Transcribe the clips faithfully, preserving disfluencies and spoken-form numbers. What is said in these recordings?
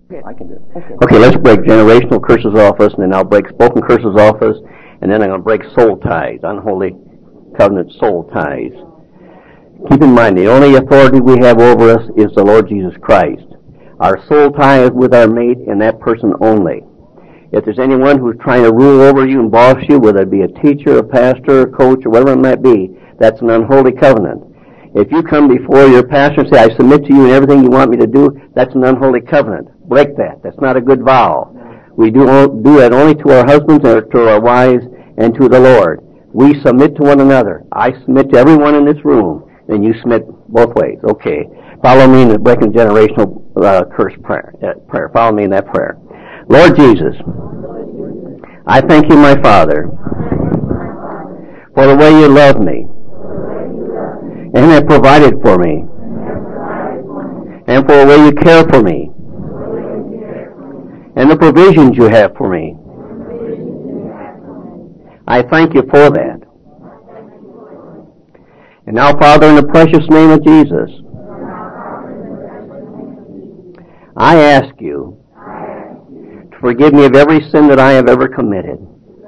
I can do it. Okay. okay, let's break generational curses off us, and then I'll break spoken curses off us, and then I'm going to break soul ties, unholy covenant soul ties. Keep in mind, the only authority we have over us is the Lord Jesus Christ. Our soul tie is with our mate and that person only. If there's anyone who's trying to rule over you and boss you, whether it be a teacher, a pastor, a coach, or whatever it might be, that's an unholy covenant. If you come before your pastor and say, I submit to you in everything you want me to do, that's an unholy covenant. Break that. That's not a good vow. We do, do that only to our husbands and to our wives and to the Lord. We submit to one another. I submit to everyone in this room, and you submit both ways. Okay. Follow me in the breaking generational uh, curse prayer, uh, prayer. Follow me in that prayer. Lord Jesus, I thank you, my Father, for the way you love me and have provided for me, and for the way you care for me, and the provisions you have for me. I thank you for that. And now, Father, in the precious name of Jesus, I ask you to forgive me of every sin that I have ever committed.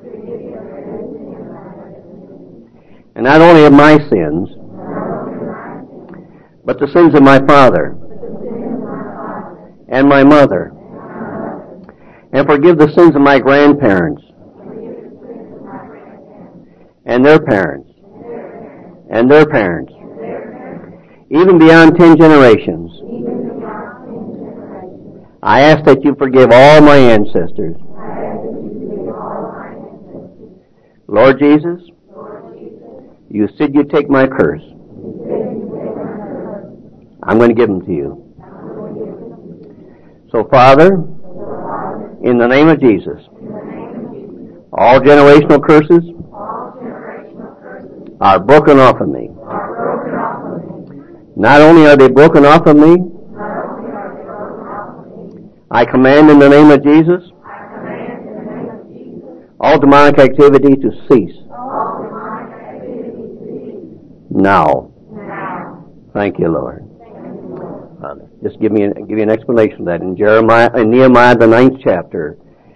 And not only of my sins, but the sins of my father and my mother. And forgive the sins of my grandparents and their parents and their parents, even beyond ten generations. I ask that you forgive all my ancestors. Lord Jesus, you said you'd take my curse. I'm going to give them to you. So, Father, in the name of Jesus, all generational curses are broken off of me. Not only are they broken off of me, I command in the name of Jesus all demonic activity to cease. Now. Thank you, Lord. Father, just give me an, give you an explanation of that. In Jeremiah, in Nehemiah, the ninth chapter,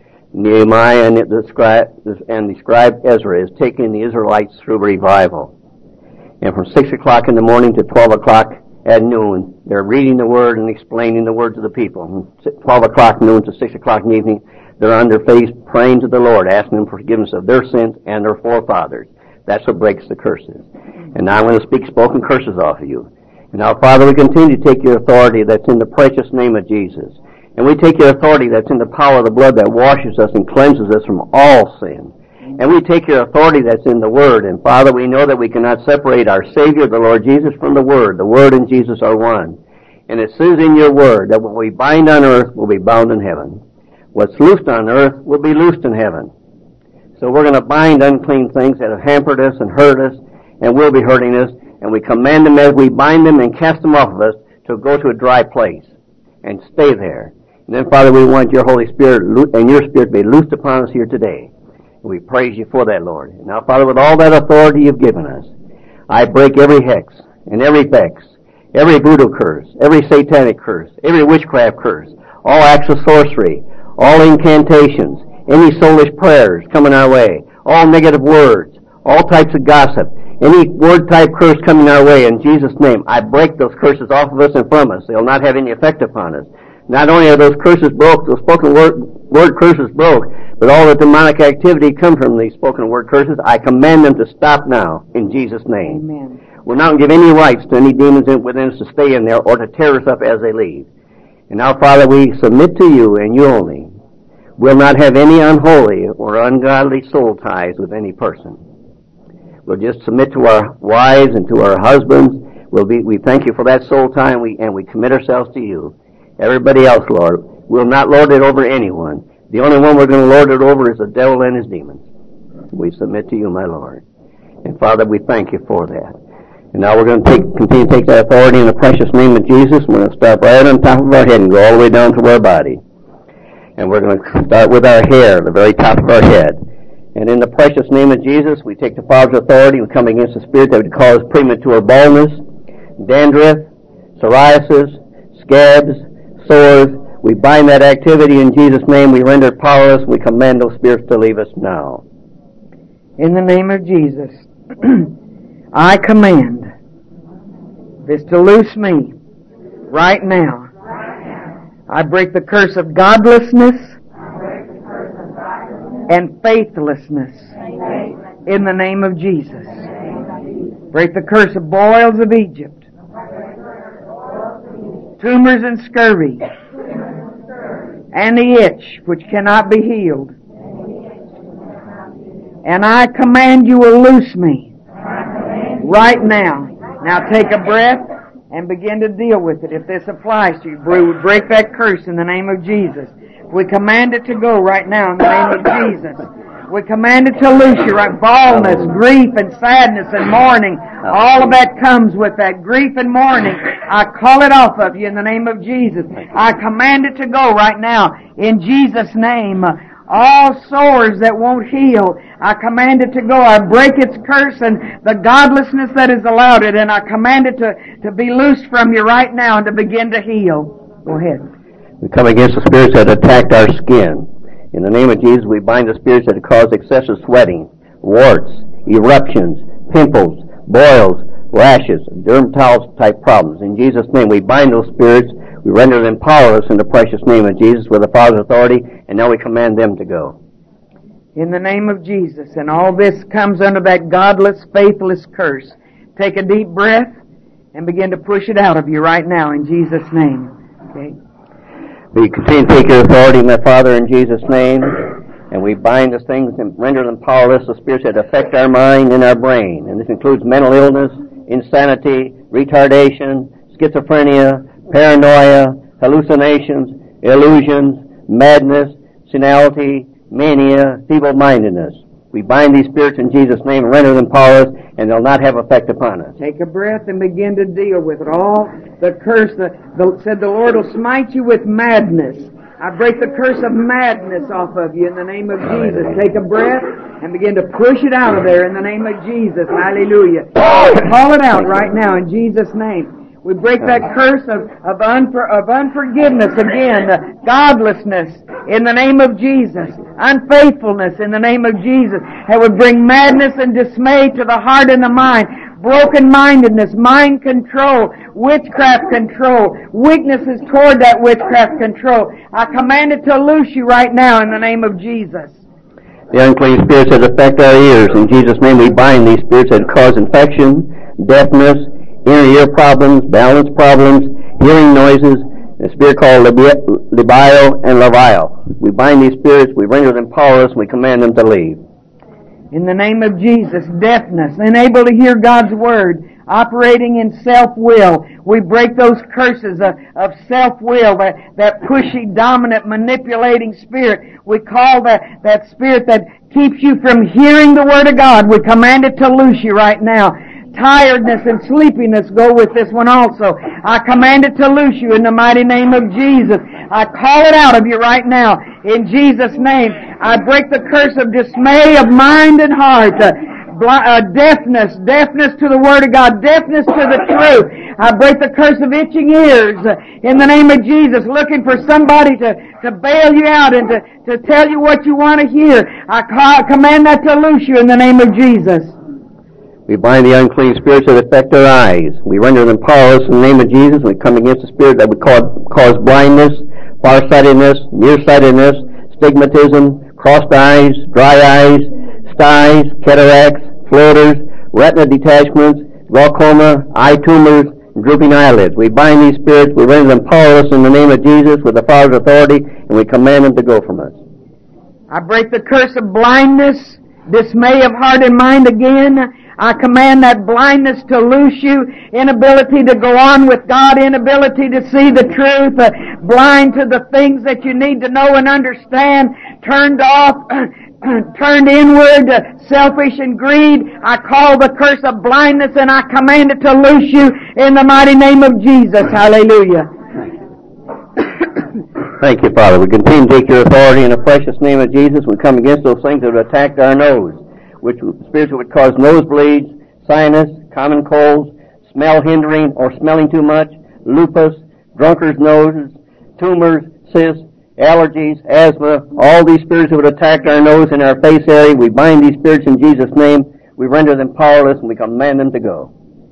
Nehemiah and the scribe and the scribe Ezra is taking the Israelites through revival. And from six o'clock in the morning to twelve o'clock at noon, they're reading the Word and explaining the Word to the people. From twelve o'clock noon to six o'clock in the evening, they're on their face praying to the Lord, asking Him for forgiveness of their sins and their forefathers. That's what breaks the curses. And now I'm going to speak spoken curses off of you. And now, Father, we continue to take your authority that's in the precious name of Jesus. And we take your authority that's in the power of the blood that washes us and cleanses us from all sin. And we take your authority that's in the Word. And Father, we know that we cannot separate our Savior, the Lord Jesus, from the Word. The Word and Jesus are one. And it says in your Word that what we bind on earth will be bound in heaven. What's loosed on earth will be loosed in heaven. So we're going to bind unclean things that have hampered us and hurt us and will be hurting us. And we command them as we bind them and cast them off of us to go to a dry place and stay there. And then, Father, we want your Holy Spirit and your Spirit to be loosed upon us here today. And we praise you for that, Lord. And now, Father, with all that authority you've given us, I break every hex and every vex, every voodoo curse, every satanic curse, every witchcraft curse, all acts of sorcery, all incantations, any soulish prayers coming our way, all negative words, all types of gossip, any word-type curse coming our way, in Jesus' name, I break those curses off of us and from us. They'll not have any effect upon us. Not only are those curses broke, those spoken word, word curses broke, but all the demonic activity comes from these spoken word curses. I command them to stop now, in Jesus' name. Amen. We'll not give any rights to any demons within us to stay in there or to tear us up as they leave. And now, Father, we submit to you and you only. We'll not have any unholy or ungodly soul ties with any person. We'll just submit to our wives and to our husbands. We'll be, we thank you for that soul tie, and we, and we commit ourselves to you. Everybody else, Lord, we'll not lord it over anyone. The only one we're going to lord it over is the devil and his demons. We submit to you, my Lord. And Father, we thank you for that. And now we're going to take, continue to take that authority in the precious name of Jesus. We're going to start right on top of our head and go all the way down to our body. And we're going to start with our hair, the very top of our head. And in the precious name of Jesus, we take the Father's authority and come against the spirit that would cause premature baldness, dandruff, psoriasis, scabs, sores, We bind that activity in Jesus' name. We render it powerless. We command those spirits to leave us now. In the name of Jesus, I command this to loose me right now. I break the curse of godlessness and faithlessness in the name of Jesus. Break the curse of boils of Egypt, tumors and scurvy, and the itch which cannot be healed. And I command you to loose me right now. Now take a breath and begin to deal with it. If this applies to you, we break that curse in the name of Jesus. We command it to go right now in the name of Jesus. We command it to loose you, right? Baldness, grief, and sadness, and mourning. All of that comes with that grief and mourning. I call it off of you in the name of Jesus. I command it to go right now in Jesus' name. All sores that won't heal, I command it to go. I break its curse and the godlessness that has allowed it, and I command it to, to be loosed from you right now and to begin to heal. Go ahead. We come against the spirits that attacked our skin. In the name of Jesus, we bind the spirits that cause excessive sweating, warts, eruptions, pimples, boils, rashes, dermatology-type problems. In Jesus' name, we bind those spirits. We render them powerless in the precious name of Jesus with the Father's authority, and now we command them to go. In the name of Jesus, and all this comes under that godless, faithless curse. Take a deep breath and begin to push it out of you right now in Jesus' name. Okay? We continue to take your authority, my Father, in Jesus' name, and we bind those things and render them powerless, the spirits that affect our mind and our brain. And this includes mental illness, insanity, retardation, schizophrenia, paranoia, hallucinations, illusions, madness, senility, mania, feeble-mindedness. We bind these spirits in Jesus' name and render them powerless, and they'll not have effect upon us. Take a breath and begin to deal with it. All the curse, the, the, said the Lord will smite you with madness. I break the curse of madness off of you in the name of Jesus. Take a breath and begin to push it out of there in the name of Jesus. Hallelujah. Call it out right now in Jesus' name. We break that curse of, of, unfor, of unforgiveness again, uh, godlessness in the name of Jesus, unfaithfulness in the name of Jesus. That would bring madness and dismay to the heart and the mind, broken-mindedness, mind control, witchcraft control, weaknesses toward that witchcraft control. I command it to loose you right now in the name of Jesus. The unclean spirits that affect our ears, in Jesus' name we bind these spirits that cause infection, deafness, inner ear problems, balance problems, hearing noises, a spirit called Libio and Leviel. We bind these spirits, we render them powerless, we command them to leave. In the name of Jesus, deafness, unable to hear God's Word, operating in self-will. We break those curses of, of self-will, that, that pushy, dominant, manipulating spirit. We call that, that spirit that keeps you from hearing the Word of God. We command it to loose you right now. Tiredness and sleepiness go with this one also. I command it to loose you in the mighty name of Jesus. I call it out of you right now in Jesus' name. I break the curse of dismay of mind and heart. Uh, uh, deafness, deafness to the Word of God, deafness to the truth. I break the curse of itching ears uh, in the name of Jesus, looking for somebody to, to bail you out and to, to tell you what you want to hear. I call, command that to loose you in the name of Jesus. We bind the unclean spirits that affect our eyes. We render them powerless in the name of Jesus. We come against the spirit that would cause, cause blindness, farsightedness, nearsightedness, stigmatism, crossed eyes, dry eyes, styes, cataracts, floaters, retina detachments, glaucoma, eye tumors, and drooping eyelids. We bind these spirits. We render them powerless in the name of Jesus with the Father's authority, and we command them to go from us. I break the curse of blindness, dismay of heart and mind again. I command that blindness to loose you, inability to go on with God, inability to see the truth, uh, blind to the things that you need to know and understand, turned off, turned inward, uh, selfish and greed. I call the curse of blindness and I command it to loose you in the mighty name of Jesus. Hallelujah. Thank you, Father. We continue to take your authority in the precious name of Jesus. We come against those things that have attacked our nose, which spirits would cause nosebleeds, sinus, common colds, smell hindering or smelling too much, lupus, drunkard's noses, tumors, cysts, allergies, asthma, all these spirits that would attack our nose and our face area. We bind these spirits in Jesus' name. We render them powerless, and we command them to go.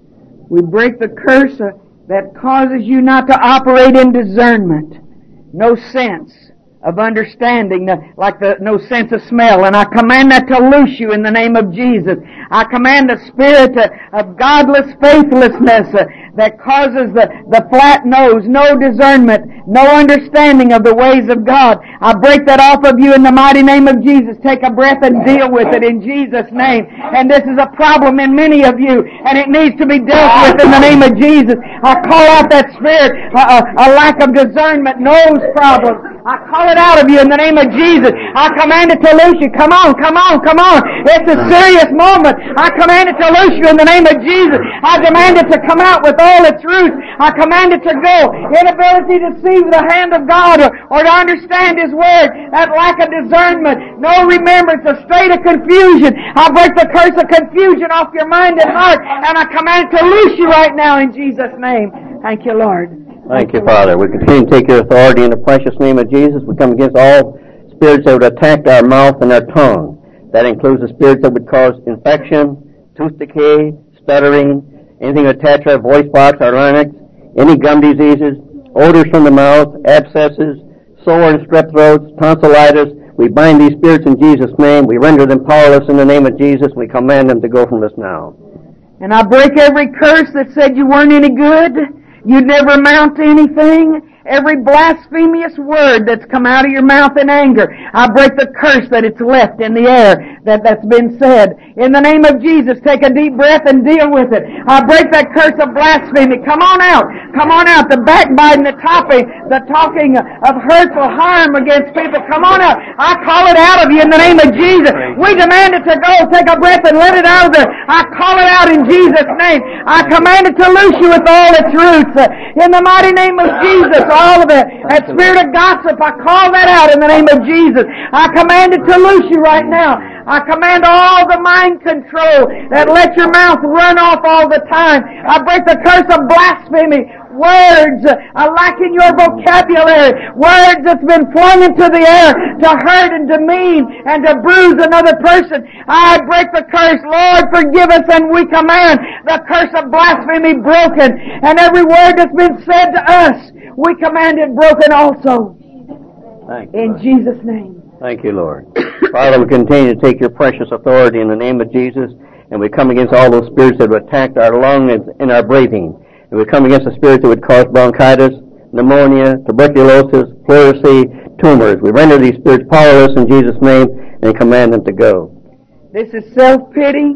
We break the curse uh, that causes you not to operate in discernment. No sense of understanding, uh, like the no sense of smell. And I command that to loose you in the name of Jesus. I command the spirit uh, of godless faithlessness uh, that causes the, the flat nose, no discernment, no understanding of the ways of God. I break that off of you in the mighty name of Jesus. Take a breath and deal with it in Jesus' name. And this is a problem in many of you, and it needs to be dealt with in the name of Jesus. I call out that spirit, uh, a lack of discernment, nose problem. I call it out of you in the name of Jesus. I command it to loose you. Come on, come on, come on. It's a serious moment. I command it to loose you in the name of Jesus. I demand it to come out with all its roots. I command it to go. Inability to see the hand of God or, or to understand His Word. That lack of discernment. No remembrance. A state of confusion. I break the curse of confusion off your mind and heart, and I command it to loose you right now in Jesus' name. Thank you, Lord. Thank you, Father. We continue to take your authority in the precious name of Jesus. We come against all spirits that would attack our mouth and our tongue. That includes the spirits that would cause infection, tooth decay, stuttering, anything that attach our voice box, our larynx, any gum diseases, odors from the mouth, abscesses, sore and strep throats, tonsillitis. We bind these spirits in Jesus' name. We render them powerless in the name of Jesus. We command them to go from us now. And I break every curse that said you weren't any good, you'd never amount to anything. Every blasphemous word that's come out of your mouth in anger, I break the curse that it's left in the air that, that's been said. In the name of Jesus, take a deep breath and deal with it. I break that curse of blasphemy. Come on out. Come on out. The backbiting, the talking, the talking of hurtful harm against people. Come on out. I call it out of you in the name of Jesus. We demand it to go. Take a breath and let it out of there. I call it out in Jesus' name. I command it to loose you with all its roots. In the mighty name of Jesus. All of it. That spirit of gossip, I call that out in the name of Jesus. I command it to loose you right now. I command all the mind control that let your mouth run off all the time. I break the curse of blasphemy. Words uh, lacking your vocabulary. Words that's been flung into the air to hurt and demean and to bruise another person. I break the curse. Lord, forgive us, and we command the curse of blasphemy broken. And every word that's been said to us, we command it broken also. Thank you, in Lord. Jesus' name. Thank you, Lord. Father, we continue to take your precious authority in the name of Jesus, and we come against all those spirits that have attacked our lungs and our breathing. And we come against the spirits that would cause bronchitis, pneumonia, tuberculosis, pleurisy, tumors. We render these spirits powerless in Jesus' name and command them to go. This is self-pity,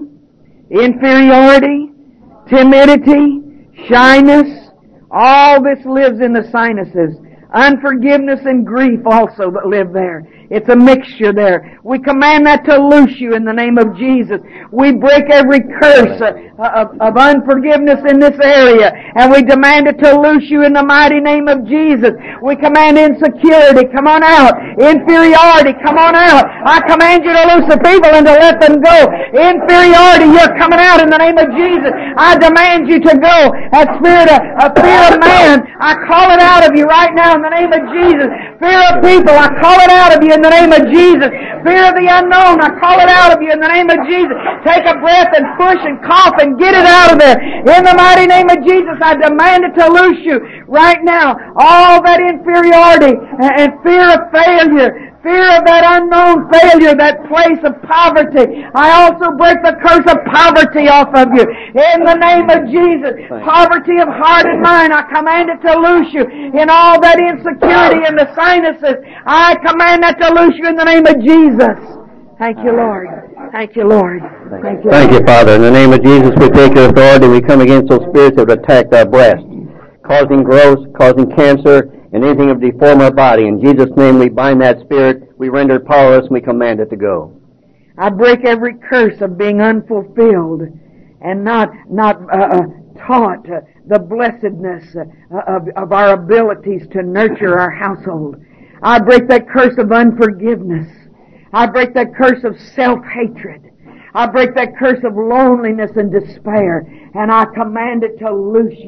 inferiority, timidity, shyness. All this lives in the sinuses. Unforgiveness and grief also that live there. It's a mixture there. We command that to loose you in the name of Jesus. We break every curse of, of, of unforgiveness in this area, and we demand it to loose you in the mighty name of Jesus. We command insecurity, come on out. Inferiority, come on out. I command you to loose the people and to let them go. Inferiority, you're coming out in the name of Jesus. I demand you to go. That spirit of, of fear of man, I call it out of you right now in the name of Jesus. Fear of people, I call it out of you in the name of Jesus. Fear of the unknown, I call it out of you in the name of Jesus. Take a breath and push and cough and get it out of there. In the mighty name of Jesus, I demand it to loose you right now. All that inferiority and fear of failure, fear of that unknown failure, that place of poverty. I also break the curse of poverty off of you. In the name of Jesus, poverty of heart and mind, I command it to loose you. In all that insecurity in the sinuses, I command that to loose you in the name of Jesus. Thank you, Lord. Thank you, Lord. Thank you, Thank you, Father. In the name of Jesus, we take your authority. We come against those spirits that have attacked our breast, causing growth, causing cancer, and anything of deform our body. In Jesus' name, we bind that spirit, we render it powerless, and we command it to go. I break every curse of being unfulfilled and not not uh, uh, taught uh, the blessedness uh, of, of our abilities to nurture our household. I break that curse of unforgiveness. I break that curse of self-hatred. I break that curse of loneliness and despair, and I command it to loose you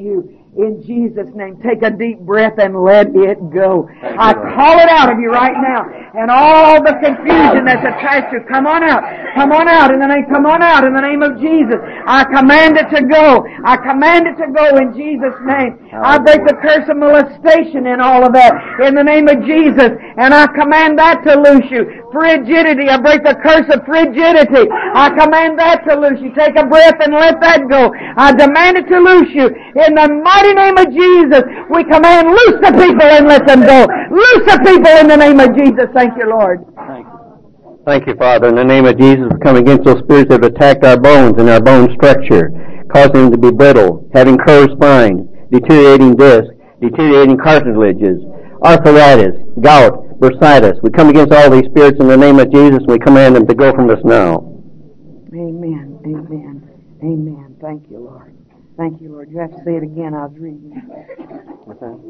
in Jesus' name. Take a deep breath and let it go. I call it out of you right now. And all the confusion that's attached to it, come on out. Come on out in the name, come on out in the name of Jesus. I command it to go. I command it to go in Jesus' name. I break the curse of molestation in all of that in the name of Jesus. And I command that to loose you. Frigidity, I break the curse of frigidity. I command that to loose you. Take a breath and let that go. I demand it to loose you. In the mighty name of Jesus, we command loose the people and let them go. Loose the people in the name of Jesus. Thank you, Lord. Thank you. Thank you, Father. In the name of Jesus, we come against those spirits that have attacked our bones and our bone structure, causing them to be brittle, having curved spines, deteriorating discs, deteriorating cartilages, arthritis, gout, bursitis. We come against all these spirits in the name of Jesus, and we command them to go from us now. Amen. Amen. Amen. Thank you, Lord. Thank you, Lord. You have to say it again. I was reading. What's that?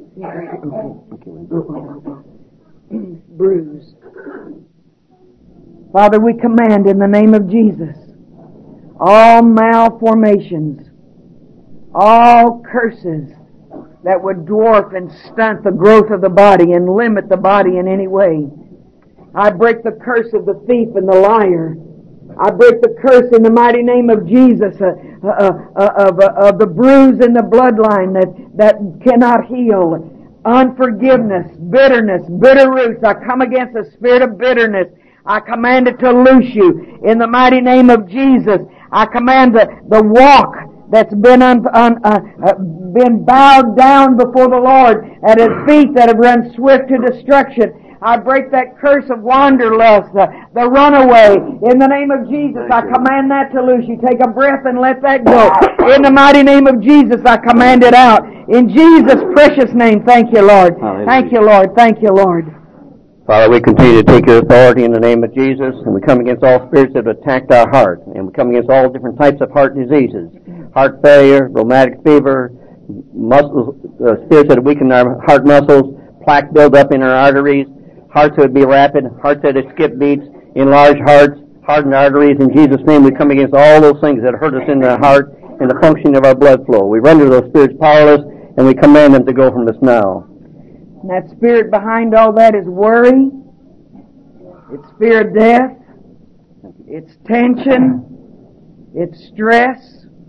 Bruise. Father, we command in the name of Jesus all malformations, all curses that would dwarf and stunt the growth of the body and limit the body in any way. I break the curse of the thief and the liar. I break the curse in the mighty name of Jesus uh, uh, uh, of, uh, of the bruise in the bloodline that, that cannot heal. Unforgiveness, bitterness, bitter roots. I come against the spirit of bitterness. I command it to loose you in the mighty name of Jesus. I command the, the walk that's been un, un, uh, uh, been bowed down before the Lord at His feet that have run swift to destruction. I break that curse of wanderlust, uh, the runaway. In the name of Jesus, I command that to loose you. Take a breath and let that go. In the mighty name of Jesus, I command it out. In Jesus' precious name, thank you, Lord. Hallelujah. Thank you, Lord. Thank you, Lord. Father, we continue to take your authority in the name of Jesus, and we come against all spirits that have attacked our heart, and we come against all different types of heart diseases, heart failure, rheumatic fever, muscle, uh, spirits that weaken our heart muscles, plaque buildup in our arteries, hearts that would be rapid, hearts that would skip beats, enlarged hearts, hardened arteries. In Jesus' name, we come against all those things that hurt us in the heart and the functioning of our blood flow. We render those spirits powerless, and we command them to go from us now. And that spirit behind all that is worry. It's fear of death. It's tension. It's stress.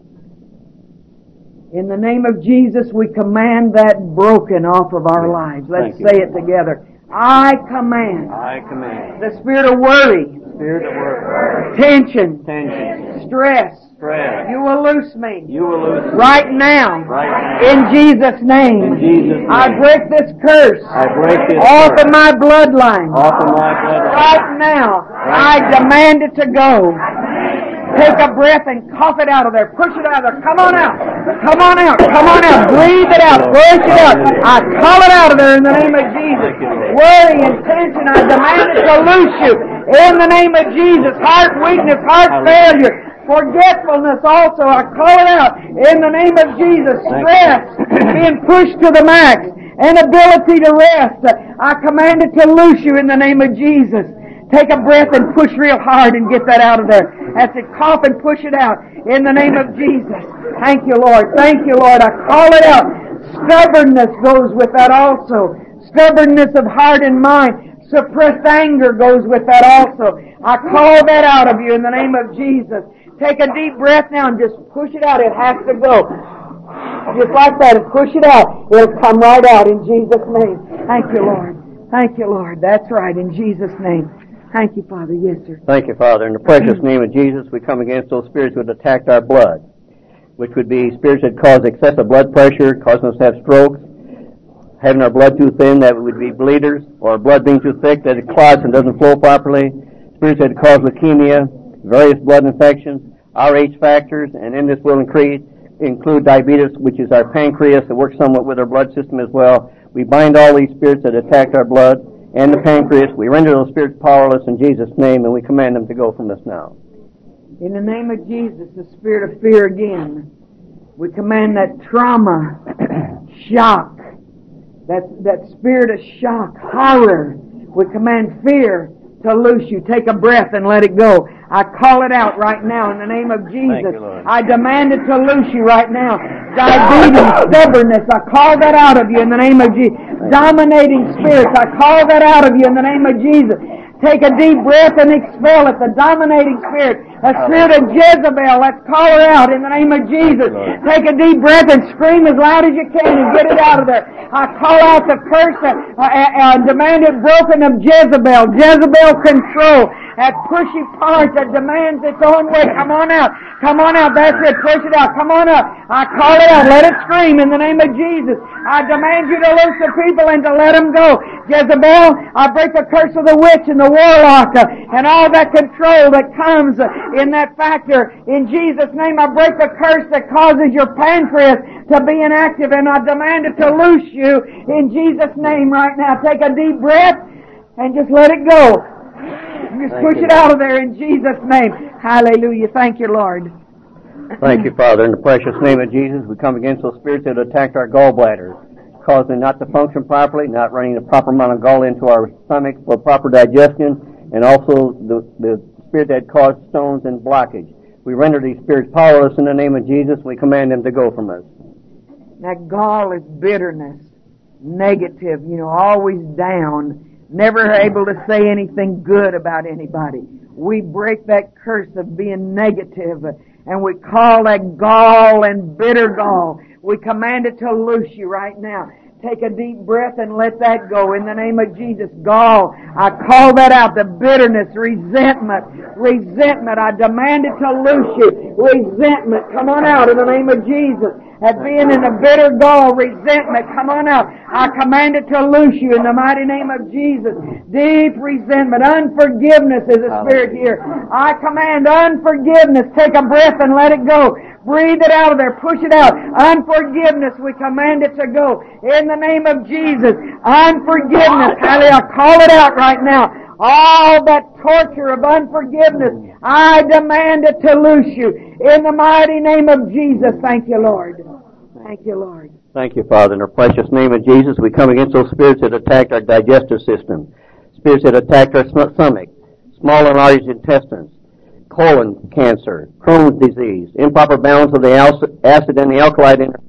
In the name of Jesus, we command that broken off of our lives. Let's say it together. I command. I command. The spirit of worry. Spirit of worry. Tension. Tension. Stress. Stress. You will loose me. You will loose me. Right now. Right now. In Jesus' name. In Jesus' name. I break this curse. I break this off curse. of my bloodline. Off of my bloodline. Right now. Right I now. demand it to go. Take a breath and cough it out of there. Push it out of there. Come on out. Come on out. Come on out. Breathe it out. Push it out. I call it out of there in the name of Jesus. Worry and tension, I demand it to loose you in the name of Jesus. Heart weakness, heart failure, forgetfulness also, I call it out in the name of Jesus. Stress, being pushed to the max, inability to rest, I command it to loose you in the name of Jesus. Take a breath and push real hard and get that out of there. That's it. Cough and push it out in the name of Jesus. Thank you, Lord. Thank you, Lord. I call it out. Stubbornness goes with that also. Stubbornness of heart and mind. Suppressed anger goes with that also. I call that out of you in the name of Jesus. Take a deep breath now and just push it out. It has to go. Just like that. And push it out. It'll come right out in Jesus' name. Thank you, Lord. Thank you, Lord. That's right. In Jesus' name. Thank you, Father. Yes, sir. Thank you, Father. In the precious name of Jesus, we come against those spirits that attacked our blood, which would be spirits that cause excessive blood pressure, causing us to have strokes, having our blood too thin, that would be bleeders, or blood being too thick, that it clots and doesn't flow properly, spirits that cause leukemia, various blood infections, R H factors, and in this will increase, include diabetes, which is our pancreas, that works somewhat with our blood system as well. We bind all these spirits that attacked our blood and the pancreas. We render those spirits powerless in Jesus' name, and we command them to go from us now. In the name of Jesus, the spirit of fear again, we command that trauma, shock, that, that spirit of shock, horror, we command fear to loose you. Take a breath and let it go. I call it out right now in the name of Jesus. You, I demand it to loose you right now. Diabetes, stubbornness, I call that out of you in the name of Jesus. Dominating spirits, I call that out of you in the name of Jesus. Take a deep breath and expel it. The dominating spirit, a spirit of Jezebel, let's call her out in the name of Jesus. Take a deep breath and scream as loud as you can and get it out of there. I call out the curse and uh, uh, demand it broken of Jezebel. Jezebel control. That pushy part that demands its own way. Come on out. Come on out. That's it. Push it out. Come on up. I call it out. Let it scream in the name of Jesus. I demand you to loose the people and to let them go. Jezebel, I break the curse of the witch and the warlock uh, and all that control that comes uh, in that factor. In Jesus' name, I break the curse that causes your pancreas to be inactive, and I demand it to loose you in Jesus' name right now. Take a deep breath and just let it go. Just Thank push you, it out of there in Jesus' name. Hallelujah. Thank you, Lord. Thank you, Father. In the precious name of Jesus, we come against those spirits that attacked our gallbladder, causing it not to function properly, not running the proper amount of gall into our stomach for proper digestion, and also the, the spirit that caused stones and blockage. We render these spirits powerless in the name of Jesus. We command them to go from us. That gall is bitterness, negative, you know, always down, never able to say anything good about anybody. We break that curse of being negative, and we call that gall and bitter gall. We command it to loose you right now. Take a deep breath and let that go in the name of Jesus. Gall, I call that out. The bitterness, resentment, resentment. I demand it to loose you. Resentment, come on out in the name of Jesus. At being in a bitter gall, resentment, come on out. I command it to loose you in the mighty name of Jesus. Deep resentment, unforgiveness is a spirit here. I command unforgiveness. Take a breath and let it go. Breathe it out of there. Push it out. Unforgiveness, we command it to go. In the name of Jesus. Unforgiveness. Hallelujah. I call it out right now. All that torture of unforgiveness, I demand it to loose you. In the mighty name of Jesus. Thank you, Lord. Thank you, Lord. Thank you, Father. In the precious name of Jesus, we come against those spirits that attacked our digestive system, spirits that attacked our stomach, small and large intestines, colon cancer, Crohn's disease, improper balance of the acid and the alkali in